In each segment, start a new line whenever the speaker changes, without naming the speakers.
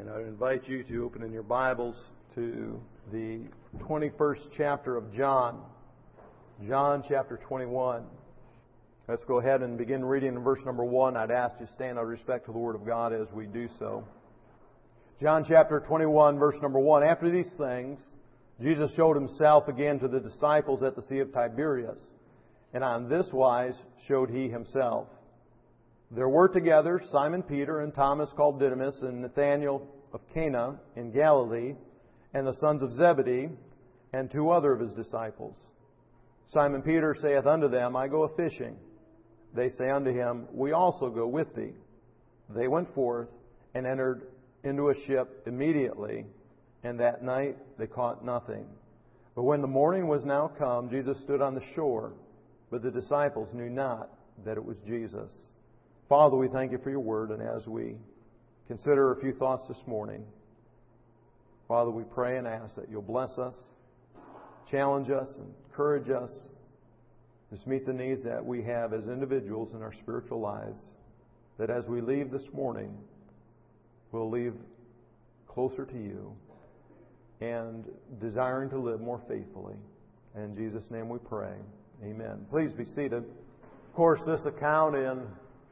And I invite you to open in your Bibles to the 21st chapter of John. John chapter 21. Let's go ahead and begin reading in verse number 1. I'd ask you to stand out of respect to the Word of God as we do so. John chapter 21, verse number 1. After these things, Jesus showed Himself again to the disciples at the Sea of Tiberias, and on this wise showed He Himself. There were together Simon Peter and Thomas called Didymus and Nathanael of Cana in Galilee and the sons of Zebedee and two other of His disciples. Simon Peter saith unto them, I go a-fishing. They say unto him, We also go with thee. They went forth and entered into a ship immediately, and that night they caught nothing. But when the morning was now come, Jesus stood on the shore, but the disciples knew not that it was Jesus. Father, we thank You for Your Word, and as we consider a few thoughts this morning, Father, we pray and ask that You'll bless us, challenge us, and encourage us, just meet the needs that we have as individuals in our spiritual lives, that as we leave this morning, we'll leave closer to You and desiring to live more faithfully. In Jesus' name we pray. Amen. Please be seated. Of course, this account in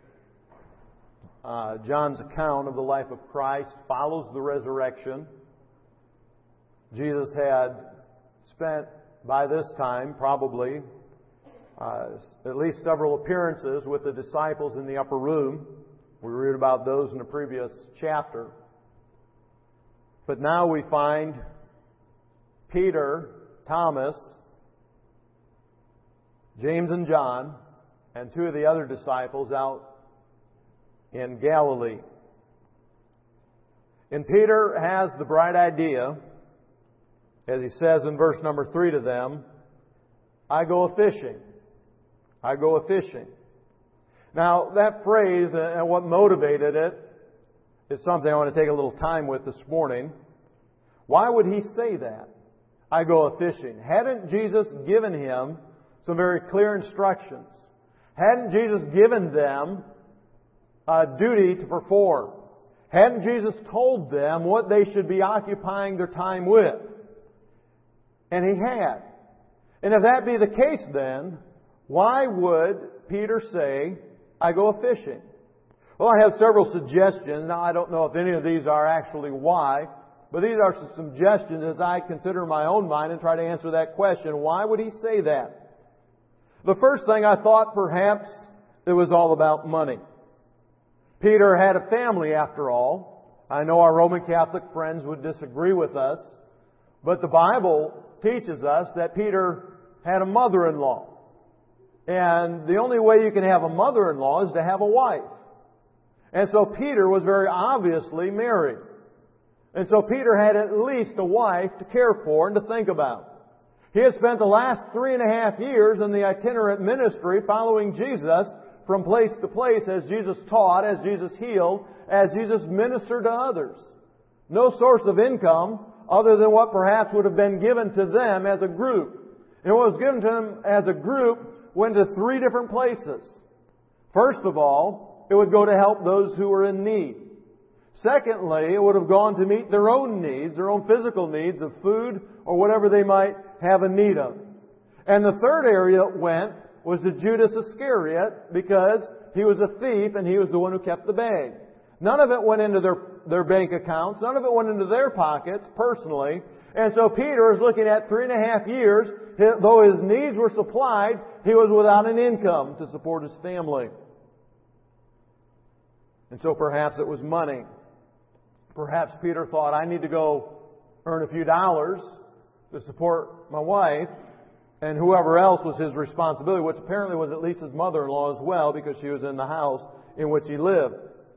John's account of the life of Christ follows the resurrection. Jesus had spent, by this time, probably at least several appearances with the disciples in the upper room. We read about those in the previous chapter. But now we find Peter, Thomas, James and John, and two of the other disciples out in Galilee. And Peter has the bright idea, as he says in verse number 3 to them, I go a-fishing. I go a-fishing. Now, that phrase and what motivated it is something I want to take a little time with this morning. Why would he say that? I go a-fishing. Hadn't Jesus given him some very clear instructions? Hadn't Jesus given them a duty to perform? Hadn't Jesus told them what they should be occupying their time with? And He had. And if that be the case then, why would Peter say, I go a-fishing? Well, I have several suggestions. Now, I don't know if any of these are actually why, but these are some suggestions as I consider my own mind and try to answer that question. Why would he say that? The first thing I thought perhaps it was all about money. Peter had a family after all. I know our Roman Catholic friends would disagree with us, but the Bible teaches us that Peter had a mother-in-law. And the only way you can have a mother-in-law is to have a wife. And so Peter was very obviously married. And so Peter had at least a wife to care for and to think about. He had spent the last 3.5 years in the itinerant ministry following Jesus from place to place as Jesus taught, as Jesus healed, as Jesus ministered to others. No source of income other than what perhaps would have been given to them as a group. And what was given to them as a group went to 3 different places. First of all, it would go to help those who were in need. Secondly, it would have gone to meet their own needs, their own physical needs of food or whatever they might have a need of. And the third area it went was to Judas Iscariot because he was a thief and he was the one who kept the bag. None of it went into their bank accounts. None of it went into their pockets personally. And so Peter is looking at 3.5 years. Though his needs were supplied, he was without an income to support his family. And so perhaps it was money. Perhaps Peter thought, I need to go earn a few dollars to support my wife and whoever else was his responsibility, which apparently was at least his mother-in-law as well because she was in the house in which he lived.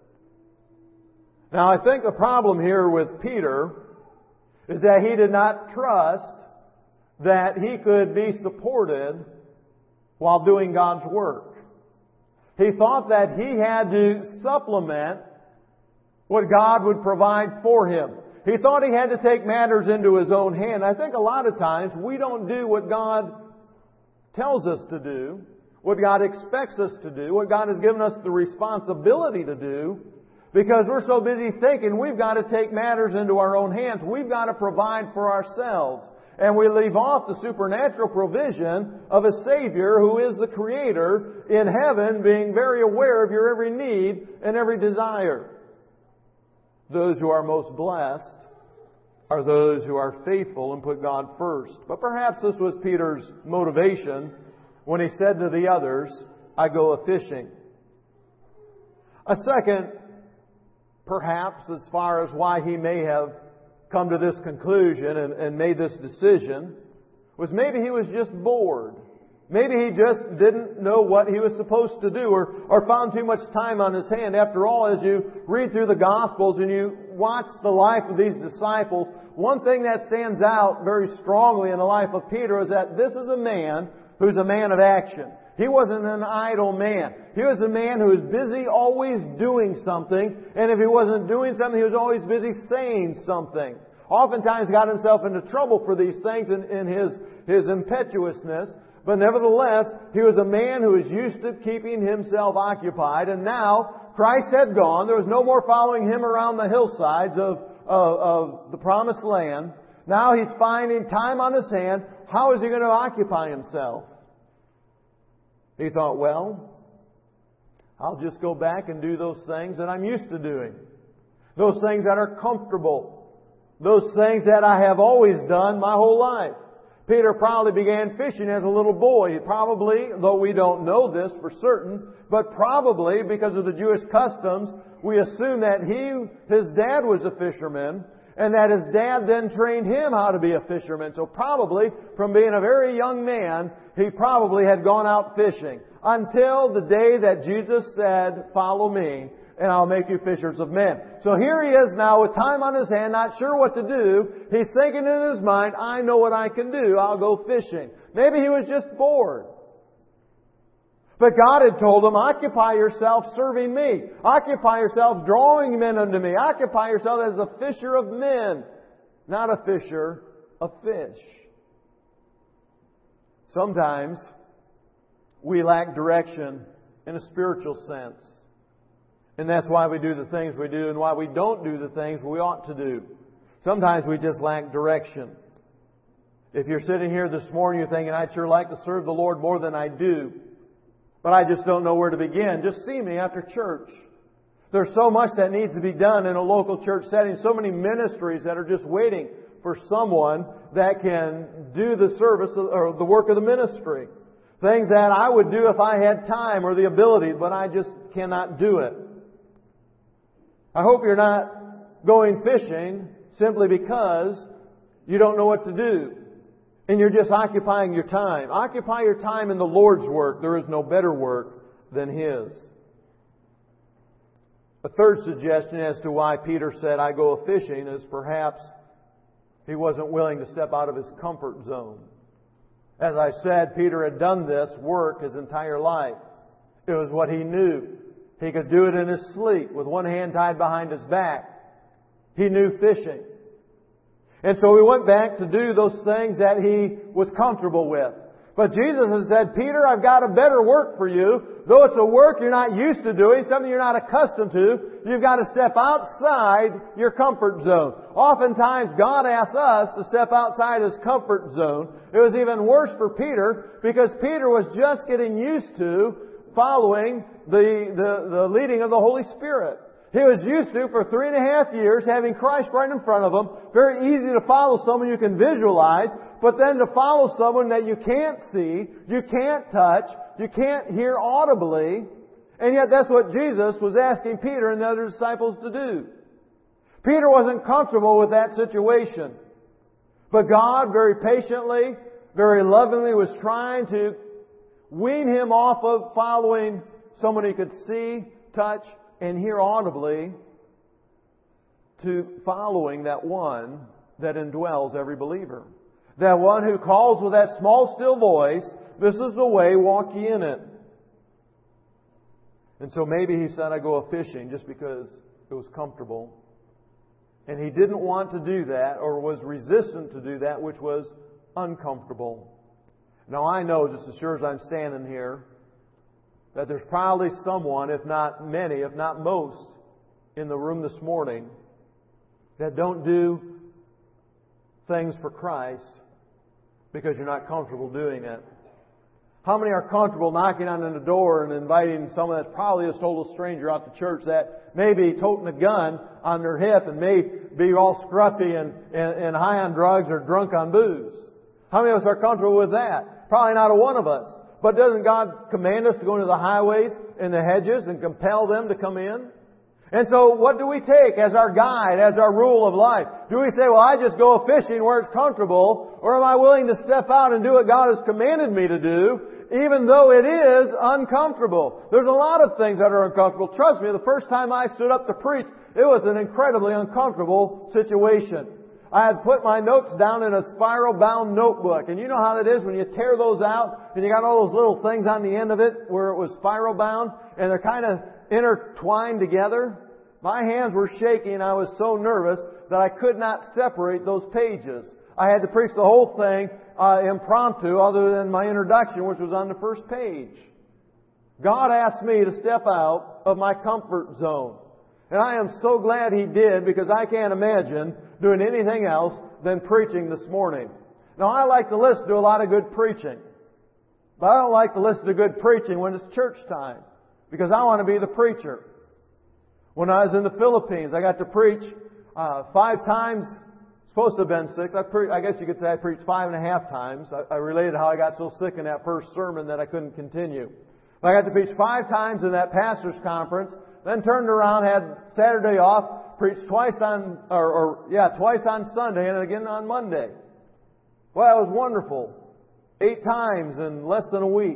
Now, I think the problem here with Peter is that he did not trust that he could be supported while doing God's work. He thought that he had to supplement what God would provide for him. He thought he had to take matters into his own hand. I think a lot of times we don't do what God tells us to do, what God expects us to do, what God has given us the responsibility to do, Because we're so busy thinking we've got to take matters into our own hands. We've got to provide for ourselves. And we leave off the supernatural provision of a Savior who is the Creator in heaven, being very aware of your every need and every desire. Those who are most blessed are those who are faithful and put God first. But perhaps this was Peter's motivation when he said to the others, I go a-fishing. A second, perhaps, as far as why he may have come to this conclusion and made this decision, was maybe he was just bored. Maybe he just didn't know what he was supposed to do or found too much time on his hand. After all, as you read through the Gospels and you watch the life of these disciples, one thing that stands out very strongly in the life of Peter is that this is a man who's a man of action. He wasn't an idle man. He was a man who was busy always doing something. And if he wasn't doing something, he was always busy saying something. Oftentimes got himself into trouble for these things in his impetuousness. But nevertheless, he was a man who was used to keeping himself occupied. And now, Christ had gone. There was no more following him around the hillsides of the promised land. Now he's finding time on his hand. How is he going to occupy himself? He thought, well, I'll just go back and do those things that I'm used to doing. Those things that are comfortable. Those things that I have always done my whole life. Peter probably began fishing as a little boy. He probably, though we don't know this for certain, but probably because of the Jewish customs, we assume that his dad was a fisherman, and that his dad then trained him how to be a fisherman. So probably, from being a very young man, he probably had gone out fishing until the day that Jesus said, follow me, and I'll make you fishers of men. So here he is now with time on his hand, not sure what to do. He's thinking in his mind, I know what I can do. I'll go fishing. Maybe he was just bored. But God had told him, occupy yourself serving me. Occupy yourself drawing men unto me. Occupy yourself as a fisher of men, not a fisher of fish. Sometimes we lack direction in a spiritual sense. And that's why we do the things we do and why we don't do the things we ought to do. Sometimes we just lack direction. If you're sitting here this morning, you're thinking, I'd sure like to serve the Lord more than I do, but I just don't know where to begin. Just see me after church. There's so much that needs to be done in a local church setting. So many ministries that are just waiting for someone that can do the service or the work of the ministry. Things that I would do if I had time or the ability, but I just cannot do it. I hope you're not going fishing simply because you don't know what to do. And you're just occupying your time. Occupy your time in the Lord's work. There is no better work than His. A third suggestion as to why Peter said, I go a-fishing, is perhaps he wasn't willing to step out of his comfort zone. As I said, Peter had done this work his entire life. It was what he knew. He could do it in his sleep with one hand tied behind his back. He knew fishing. And so he went back to do those things that he was comfortable with. But Jesus has said, Peter, I've got a better work for you. Though it's a work you're not used to doing, something you're not accustomed to, you've got to step outside your comfort zone. Oftentimes, God asks us to step outside His comfort zone. It was even worse for Peter because Peter was just getting used to following the leading of the Holy Spirit. He was used to, for 3.5 years, having Christ right in front of him. Very easy to follow someone you can visualize, but then to follow someone that you can't see, you can't touch, you can't hear audibly, and yet that's what Jesus was asking Peter and the other disciples to do. Peter wasn't comfortable with that situation. But God, very patiently, very lovingly, was trying to wean him off of following someone he could see, touch, and hear audibly, to following that one that indwells every believer. That one who calls with that small, still voice, this is the way, walk ye in it. And so maybe he said, I go a-fishing just because it was comfortable. And he didn't want to do that, or was resistant to do that, which was uncomfortable. Now I know, just as sure as I'm standing here, that there's probably someone, if not many, if not most, in the room this morning that don't do things for Christ because you're not comfortable doing it? How many are comfortable knocking on the door and inviting someone that's probably a total stranger out to church that may be toting a gun on their hip and may be all scruffy and high on drugs or drunk on booze? How many of us are comfortable with that? Probably not a one of us. But doesn't God command us to go into the highways and the hedges and compel them to come in? And so what do we take as our guide, as our rule of life? Do we say, well, I just go fishing where it's comfortable? Or am I willing to step out and do what God has commanded me to do, even though it is uncomfortable? There's a lot of things that are uncomfortable. Trust me, the first time I stood up to preach, it was an incredibly uncomfortable situation. I had put my notes down in a spiral-bound notebook. And you know how it is when you tear those out and you got all those little things on the end of it where it was spiral-bound and they're kind of intertwined together? My hands were shaking. I was so nervous that I could not separate those pages. I had to preach the whole thing impromptu other than my introduction, which was on the first page. God asked me to step out of my comfort zone. And I am so glad He did, because I can't imagine doing anything else than preaching this morning. Now, I like to listen to a lot of good preaching. But I don't like to listen to good preaching when it's church time, because I want to be the preacher. When I was in the Philippines, I got to preach 5 times. Supposed to have been 6. I guess you could say I preached 5.5 times. I related how I got so sick in that first sermon that I couldn't continue. But I got to preach 5 times in that pastor's conference. Then turned around, had Saturday off, preached twice on Sunday and again on Monday. Well, that was wonderful. 8 times in less than a week.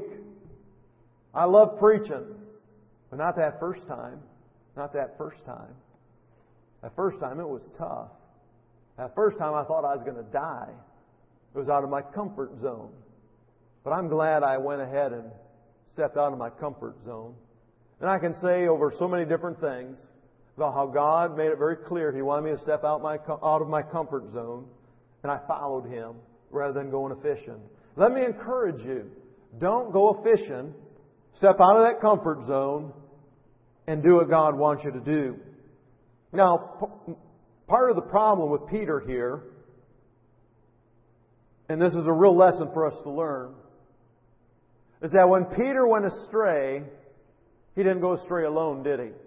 I love preaching. But not that first time. Not that first time. That first time it was tough. That first time I thought I was going to die. It was out of my comfort zone. But I'm glad I went ahead and stepped out of my comfort zone. And I can say over so many different things about how God made it very clear He wanted me to step out of my comfort zone. And I followed Him rather than going a-fishing. Let me encourage you. Don't go a-fishing. Step out of that comfort zone and do what God wants you to do. Now, part of the problem with Peter here, and this is a real lesson for us to learn, is that when Peter went astray, he didn't go astray alone, did he?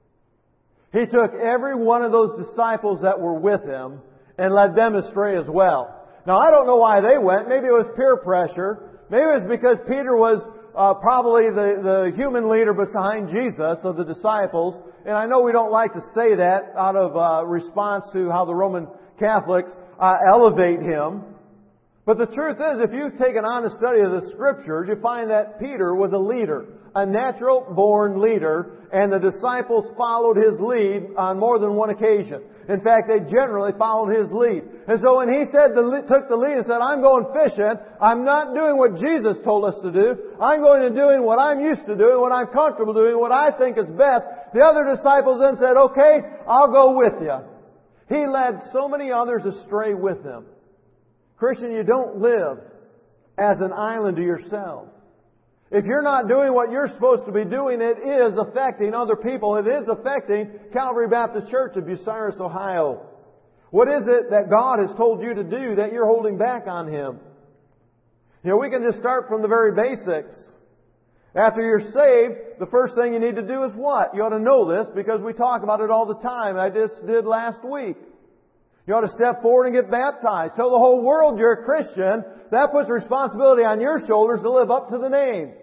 He took every one of those disciples that were with him and led them astray as well. Now, I don't know why they went. Maybe it was peer pressure. Maybe it was because Peter was probably the human leader behind Jesus of the disciples. And I know we don't like to say that out of response to how the Roman Catholics elevate him. But the truth is, if you take an honest study of the Scriptures, you find that Peter was a leader, a natural-born leader, and the disciples followed his lead on more than one occasion. In fact, they generally followed his lead. And so when he took the lead and said, I'm going fishing, I'm not doing what Jesus told us to do. I'm going to doing what I'm used to doing, what I'm comfortable doing, what I think is best. The other disciples then said, okay, I'll go with you. He led so many others astray with him. Christian, you don't live as an island to yourself. If you're not doing what you're supposed to be doing, it is affecting other people. It is affecting Calvary Baptist Church of Bucyrus, Ohio. What is it that God has told you to do that you're holding back on Him? You know, we can just start from the very basics. After you're saved, the first thing you need to do is what? You ought to know this because we talk about it all the time. I just did last week. You ought to step forward and get baptized. Tell the whole world you're a Christian. That puts responsibility on your shoulders to live up to the name.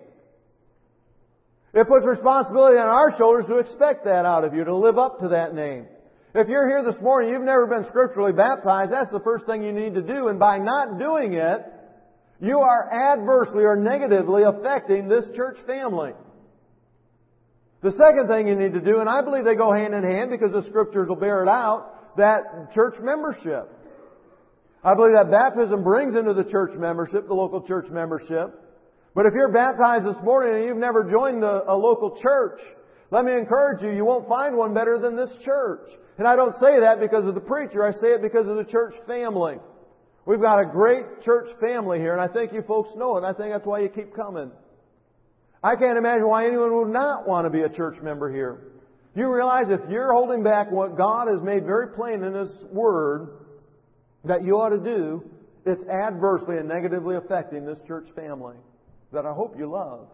It puts responsibility on our shoulders to expect that out of you, to live up to that name. If you're here this morning, you've never been scripturally baptized, that's the first thing you need to do. And by not doing it, you are adversely or negatively affecting this church family. The second thing you need to do, and I believe they go hand in hand because the Scriptures will bear it out, that church membership. I believe that baptism brings into the church membership, the local church membership. But if you're baptized this morning and you've never joined a local church, let me encourage you, you won't find one better than this church. And I don't say that because of the preacher, I say it because of the church family. We've got a great church family here, and I think you folks know it, and I think that's why you keep coming. I can't imagine why anyone would not want to be a church member here. Do you realize if you're holding back what God has made very plain in His Word that you ought to do, it's adversely and negatively affecting this church family that I hope you love.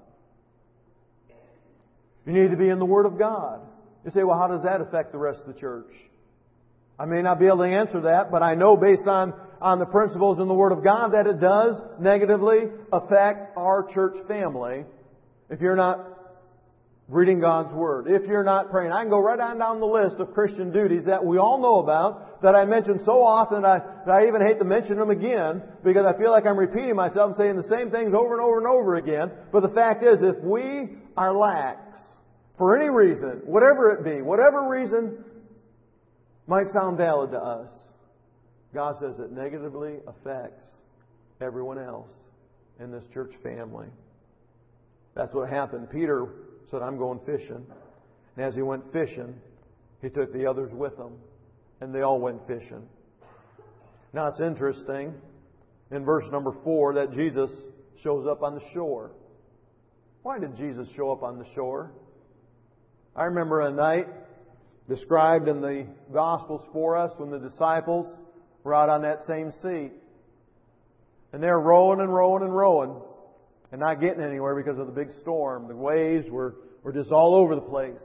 You need to be in the Word of God. You say, well, how does that affect the rest of the church? I may not be able to answer that, but I know based on the principles in the Word of God that it does negatively affect our church family if you're not reading God's Word, if you're not praying. I can go right on down the list of Christian duties that we all know about, that I mention so often that I even hate to mention them again, because I feel like I'm repeating myself and saying the same things over and over and over again. But the fact is, if we are lax, for any reason, whatever it be, whatever reason might sound valid to us, God says it negatively affects everyone else in this church family. That's what happened. Peter said, I'm going fishing. And as he went fishing, he took the others with him. And they all went fishing. Now it's interesting, in verse number 4, that Jesus shows up on the shore. Why did Jesus show up on the shore? I remember a night described in the Gospels for us when the disciples were out on that same sea. And they're rowing and rowing and rowing and not getting anywhere because of the big storm. The waves were just all over the place.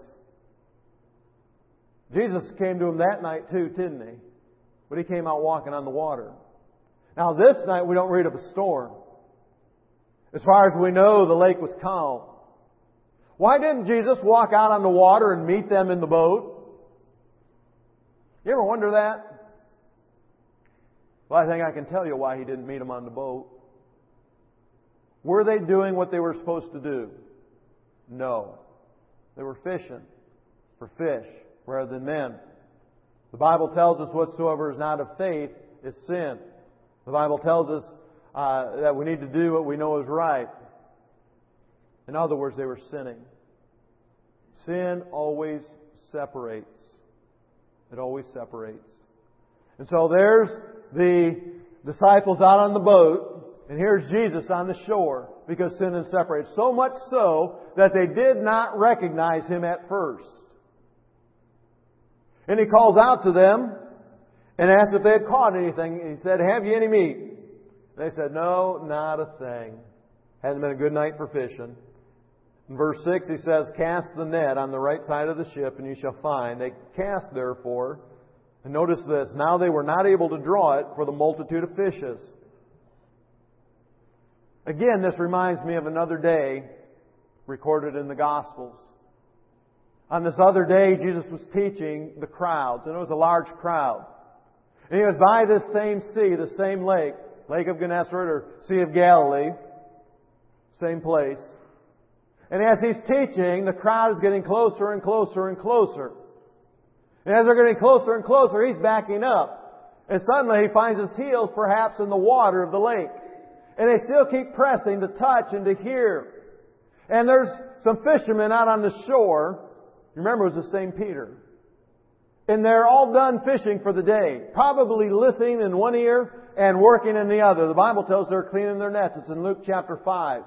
Jesus came to them that night too, didn't He? But He came out walking on the water. Now this night we don't read of a storm. As far as we know, the lake was calm. Why didn't Jesus walk out on the water and meet them in the boat? You ever wonder that? Well, I think I can tell you why He didn't meet them on the boat. Were they doing what they were supposed to do? No. They were fishing for fish rather than men. The Bible tells us whatsoever is not of faith is sin. The Bible tells us that we need to do what we know is right. In other words, they were sinning. Sin always separates. It always separates. And so there's the disciples out on the boat, and here's Jesus on the shore, because sin has separated. So much so that they did not recognize Him at first. And He calls out to them and asked if they had caught anything. He said, have you any meat? They said, no, not a thing. Hasn't been a good night for fishing. In verse 6 He says, cast the net on the right side of the ship and you shall find. They cast therefore. And notice this. Now they were not able to draw it for the multitude of fishes. Again, this reminds me of another day recorded in the Gospels. On this other day, Jesus was teaching the crowds, and it was a large crowd. And He was by this same sea, the same lake, Lake of Gennesaret or Sea of Galilee, same place. And as He's teaching, the crowd is getting closer and closer and closer. And as they're getting closer and closer, He's backing up. And suddenly He finds His heels perhaps in the water of the lake. And they still keep pressing to touch and to hear. And there's some fishermen out on the shore. Remember, it was the same Peter. And they're all done fishing for the day. Probably listening in one ear and working in the other. The Bible tells us they're cleaning their nets. It's in Luke chapter 5.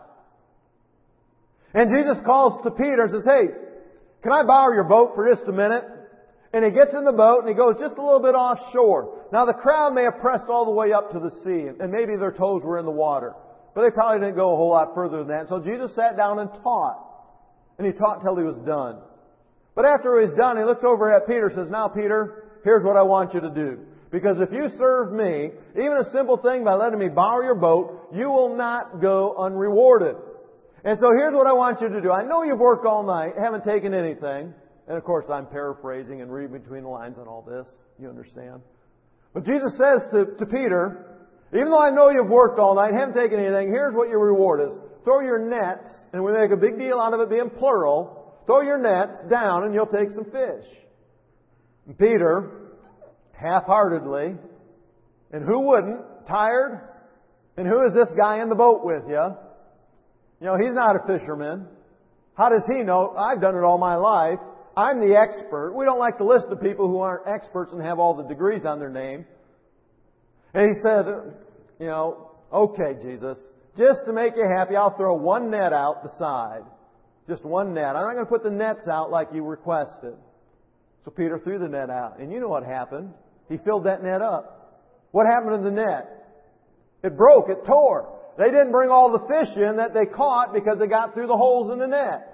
And Jesus calls to Peter and says, hey, can I borrow your boat for just a minute? And he gets in the boat and he goes just a little bit offshore. Now the crowd may have pressed all the way up to the sea and maybe their toes were in the water. But they probably didn't go a whole lot further than that. So Jesus sat down and taught. And He taught till He was done. But after He was done, He looks over at Peter and says, now Peter, here's what I want you to do. Because if you serve me, even a simple thing by letting me borrow your boat, you will not go unrewarded. And so here's what I want you to do. I know you've worked all night, haven't taken anything. And of course I'm paraphrasing and reading between the lines on all this. You understand? But Jesus says to Peter, even though I know you've worked all night, haven't taken anything, here's what your reward is. Throw your nets, and we make a big deal out of it being plural, throw your nets down and you'll take some fish. And Peter, half-heartedly, and who wouldn't, tired, and who is this guy in the boat with you? You know, he's not a fisherman. How does he know? I've done it all my life. I'm the expert. We don't like to listen to people who aren't experts and have all the degrees on their name. And he said, you know, okay, Jesus, just to make you happy, I'll throw one net out the side. Just one net. I'm not going to put the nets out like you requested. So Peter threw the net out. And you know what happened. He filled that net up. What happened to the net? It broke. It tore. They didn't bring all the fish in that they caught because they got through the holes in the net.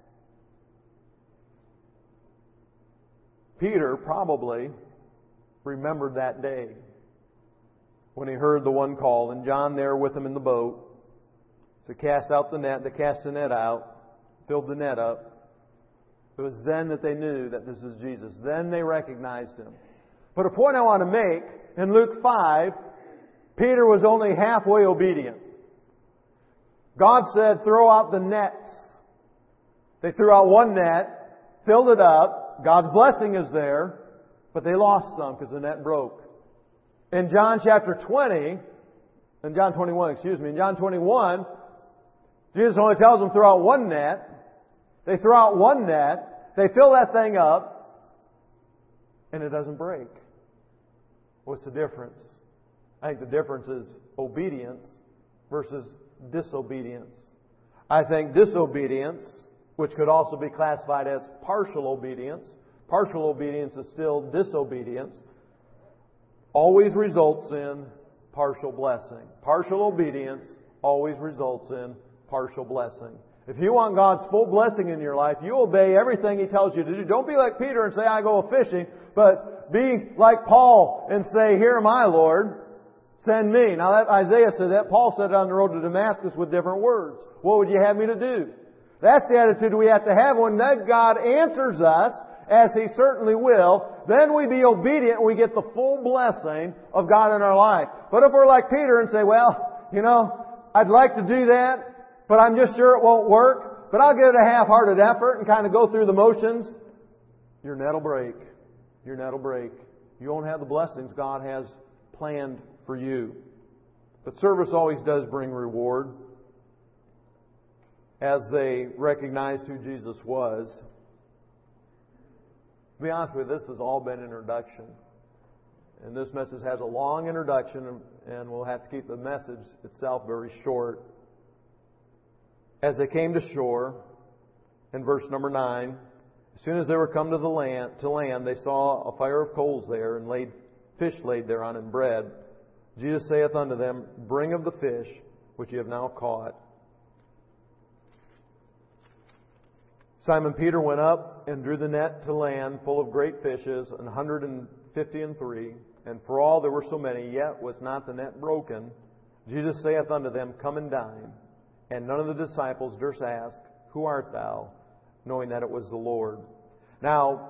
Peter probably remembered that day when he heard the one call, and John there with him in the boat. So cast out the net. They cast the net out, filled the net up. It was then that they knew that this is Jesus. Then they recognized Him. But a point I want to make, in Luke 5, Peter was only halfway obedient. God said, throw out the nets. They threw out one net, filled it up. God's blessing is there, but they lost some because the net broke. In John chapter 20, in John 21, in John 21, Jesus only tells them throw out one net. They throw out one net, they fill that thing up, and it doesn't break. What's the difference? I think the difference is obedience versus disobedience. I think disobedience, which could also be classified as partial obedience is still disobedience, always results in partial blessing. Partial obedience always results in partial blessing. If you want God's full blessing in your life, you obey everything He tells you to do. Don't be like Peter and say, I go fishing, but be like Paul and say, here am I, Lord, send me. Now that Isaiah said that, Paul said it on the road to Damascus with different words. What would you have me to do? That's the attitude we have to have when God answers us, as He certainly will. Then we be obedient and we get the full blessing of God in our life. But if we're like Peter and say, well, I'd like to do that, but I'm just sure it won't work, but I'll give it a half-hearted effort and kind of go through the motions, your net will break. Your net will break. You won't have the blessings God has planned for you. But service always does bring reward. As they recognized who Jesus was. To be honest with you, this has all been introduction. And this message has a long introduction, and we'll have to keep the message itself very short. As they came to shore, in verse number 9, as soon as they were come to the land, they saw a fire of coals there, and fish laid thereon, and bread. Jesus saith unto them, bring of the fish which ye have now caught. Simon Peter went up and drew the net to land full of great fishes, 153. And for all there were so many, yet was not the net broken. Jesus saith unto them, come and dine. And none of the disciples durst ask, who art thou? Knowing that it was the Lord. Now,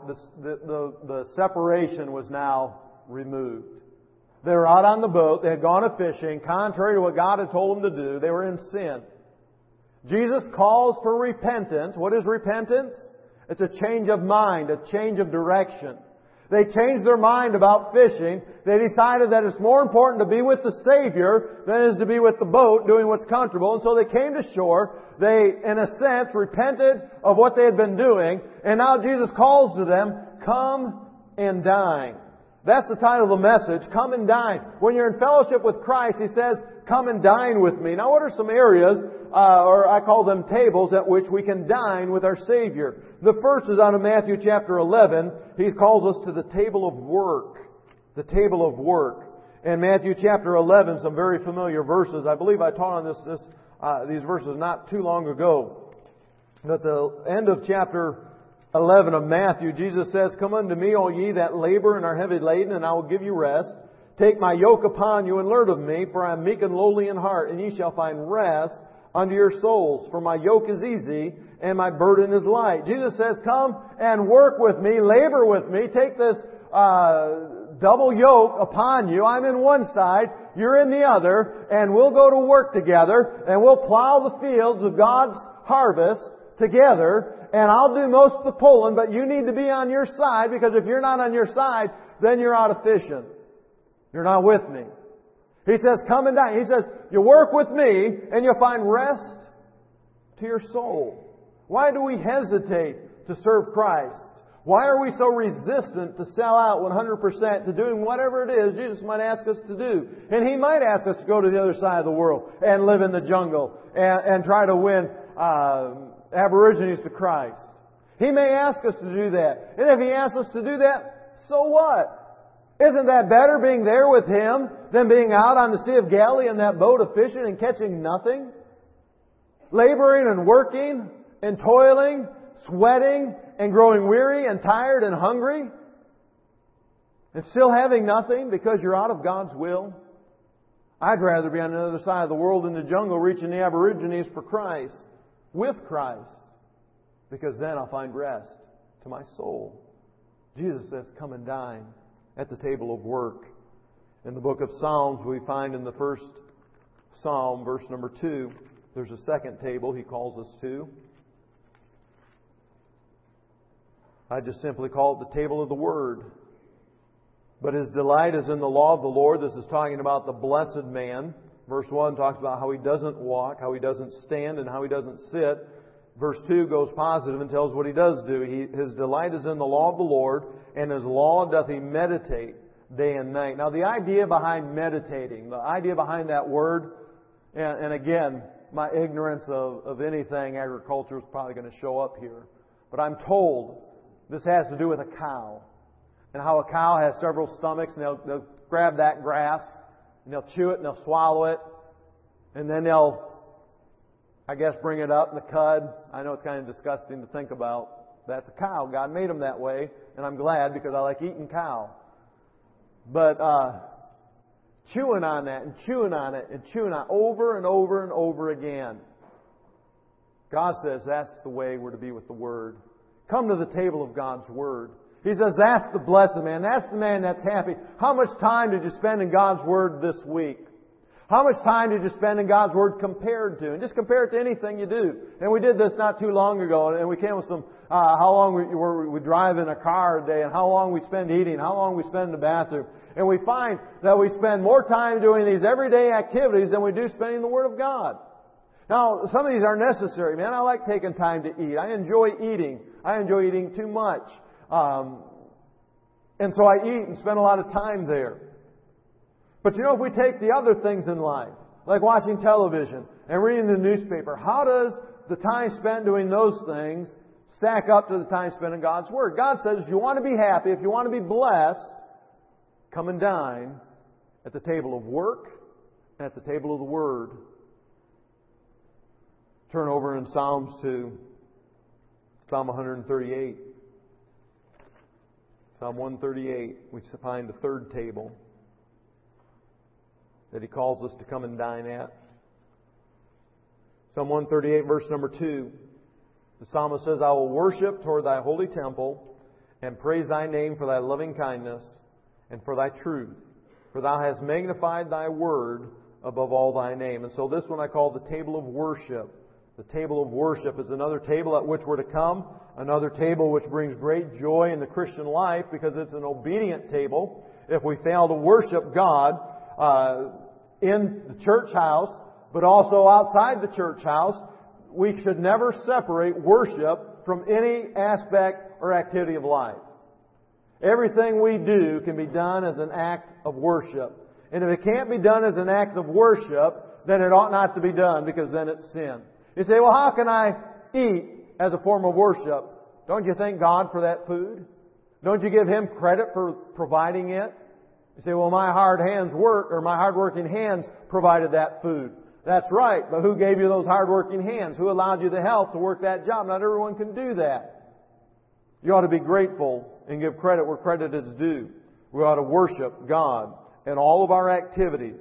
the separation was now removed. They were out on the boat. They had gone a-fishing. Contrary to what God had told them to do, they were in sin. Jesus calls for repentance. What is repentance? It's a change of mind, a change of direction. They changed their mind about fishing. They decided that it's more important to be with the Savior than it is to be with the boat doing what's comfortable. And so they came to shore. They, in a sense, repented of what they had been doing. And now Jesus calls to them, come and dine. That's the title of the message, come and dine. When you're in fellowship with Christ, He says, come and dine with me. Now what are some areas, or I call them tables, at which we can dine with our Savior? The first is out of Matthew chapter 11. He calls us to the table of work. The table of work. In Matthew chapter 11, some very familiar verses. I believe I taught on these verses not too long ago. At the end of chapter 11 of Matthew, Jesus says, come unto me, all ye that labor and are heavy laden, and I will give you rest. Take my yoke upon you and learn of me, for I am meek and lowly in heart, and ye shall find rest unto your souls. For my yoke is easy, and my burden is light. Jesus says, come and work with me, labor with me, take this double yoke upon you. I'm in one side, you're in the other, and we'll go to work together, and we'll plow the fields of God's harvest together, and I'll do most of the pulling, but you need to be on your side, because if you're not on your side, then you're out of fishing. You're not with me. He says, come and dine. He says, you work with me, and you'll find rest to your soul. Why do we hesitate to serve Christ? Why are we so resistant to sell out 100% to doing whatever it is Jesus might ask us to do? And He might ask us to go to the other side of the world and live in the jungle and try to win Aborigines to Christ. He may ask us to do that. And if He asks us to do that, so what? Isn't that better being there with Him than being out on the Sea of Galilee in that boat of fishing and catching nothing? Laboring and working and toiling, sweating and growing weary and tired and hungry and still having nothing because you're out of God's will? I'd rather be on the other side of the world in the jungle reaching the Aborigines for Christ, with Christ, because then I'll find rest to my soul. Jesus says, come and dine at the table of work. In the book of Psalms, we find in the first Psalm, verse number 2, there's a second table He calls us to. I just simply call it the table of the Word. But his delight is in the law of the Lord. This is talking about the blessed man. Verse 1 talks about how he doesn't walk, how he doesn't stand, and how he doesn't sit. Verse 2 goes positive and tells what he does do. His delight is in the law of the Lord, and His law doth he meditate day and night. Now the idea behind meditating, the idea behind that word, and again, my ignorance of anything agriculture is probably going to show up here. But I'm told this has to do with a cow. And how a cow has several stomachs, and they'll grab that grass, and they'll chew it, and they'll swallow it. And then they'll, I guess, bring it up in the cud. I know it's kind of disgusting to think about. That's a cow. God made them that way, and I'm glad because I like eating cow. But chewing on that and chewing on it and chewing on it over and over and over again. God says that's the way we're to be with the Word. Come to the table of God's Word. He says that's the blessed man. That's the man that's happy. How much time did you spend in God's Word this week? How much time did you spend in God's Word compared to? And just compare it to anything you do. And we did this not too long ago, and we came with some, how long we drive in a car a day, and how long we spend eating, how long we spend in the bathroom. And we find that we spend more time doing these everyday activities than we do spending the Word of God. Now, some of these are necessary, man. I like taking time to eat. I enjoy eating. I enjoy eating too much. And so I eat and spend a lot of time there. But you know, if we take the other things in life, like watching television and reading the newspaper, how does the time spent doing those things stack up to the time spent in God's Word? God says, if you want to be happy, if you want to be blessed, come and dine at the table of work and at the table of the Word. Turn over in Psalms to Psalm 138. Psalm 138, we find the third table that He calls us to come and dine at. Psalm 138, verse number 2. The psalmist says, I will worship toward Thy holy temple and praise Thy name for Thy loving kindness and for Thy truth. For Thou hast magnified Thy word above all Thy name. And so this one I call the table of worship. The table of worship is another table at which we're to come, another table which brings great joy in the Christian life because it's an obedient table. If we fail to worship God in the church house, but also outside the church house, we should never separate worship from any aspect or activity of life. Everything we do can be done as an act of worship. And if it can't be done as an act of worship, then it ought not to be done because then it's sin. You say, well, how can I eat as a form of worship? Don't you thank God for that food? Don't you give Him credit for providing it? You say, well, my hard-working hands provided that food. That's right, but who gave you those hard-working hands? Who allowed you the health to work that job? Not everyone can do that. You ought to be grateful and give credit where credit is due. We ought to worship God in all of our activities.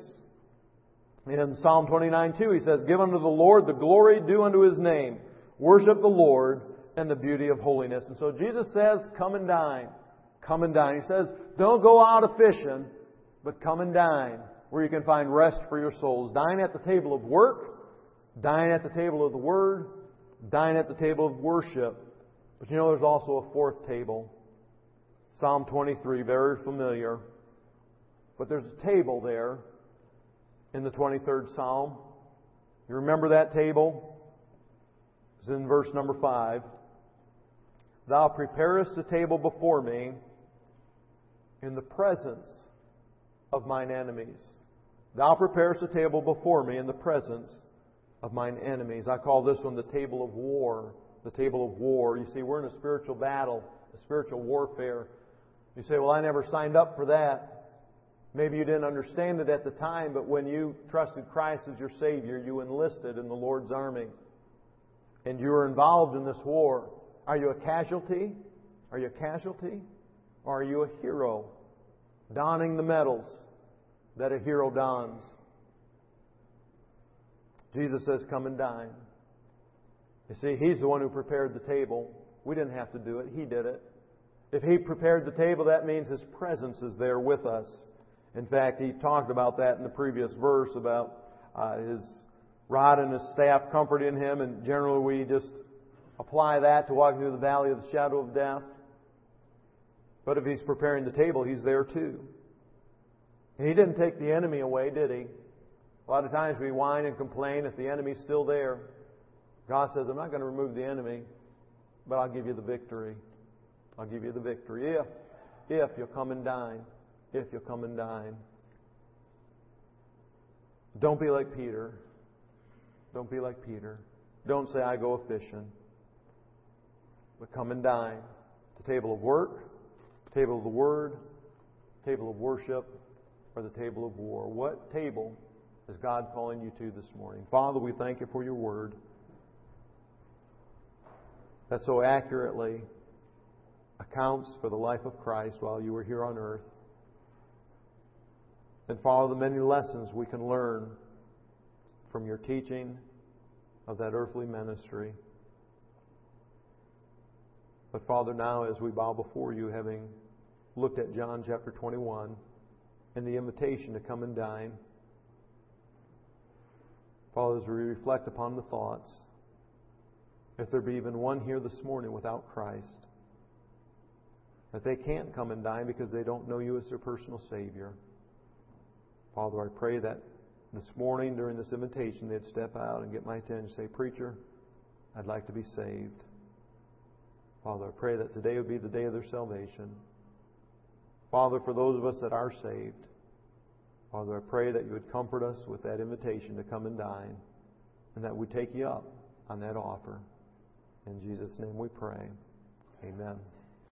In Psalm 29:2, he says, give unto the Lord the glory due unto His name. Worship the Lord and the beauty of holiness. And so Jesus says, come and dine. Come and dine. He says, don't go out a-fishing, but come and dine, where you can find rest for your souls. Dine at the table of work. Dine at the table of the Word. Dine at the table of worship. But you know, there's also a fourth table. Psalm 23, very familiar. But there's a table there in the 23rd Psalm. You remember that table? It's in verse number 5. Thou preparest a table before me in the presence of mine enemies. Thou preparest a table before me in the presence of mine enemies. I call this one the table of war the table of war. You see, we're in a spiritual battle, a spiritual warfare. You say, well, I never signed up for that. Maybe you didn't understand it at the time, but when you trusted Christ as your Savior, you enlisted in the Lord's army. And you are involved in this war. Are you a casualty? Are you a casualty? Or are you a hero, donning the medals that a hero dons? Jesus says, come and dine. You see, He's the one who prepared the table. We didn't have to do it. He did it. If He prepared the table, that means His presence is there with us. In fact, He talked about that in the previous verse about His rod and His staff comforting Him, and generally we just apply that to walking through the valley of the shadow of death. But if He's preparing the table, He's there too. And He didn't take the enemy away, did He? A lot of times we whine and complain if the enemy's still there. God says, I'm not going to remove the enemy, but I'll give you the victory. I'll give you the victory if you'll come and dine. If you'll come and dine. Don't be like Peter. Don't be like Peter. Don't say, I go a-fishing. But come and dine. The table of work, the table of the Word, the table of worship, or the table of war. What table is God calling you to this morning? Father, we thank You for Your Word that so accurately accounts for the life of Christ while You were here on earth. And Father, the many lessons we can learn from Your teaching of that earthly ministry. But Father, now as we bow before You, having looked at John chapter 21 and the invitation to come and dine, Father, as we reflect upon the thoughts, if there be even one here this morning without Christ, that they can't come and dine because they don't know You as their personal Savior, Father, I pray that this morning during this invitation they'd step out and get my attention and say, Preacher, I'd like to be saved. Father, I pray that today would be the day of their salvation. Father, for those of us that are saved, Father, I pray that You would comfort us with that invitation to come and dine, and that we take You up on that offer. In Jesus' name we pray. Amen.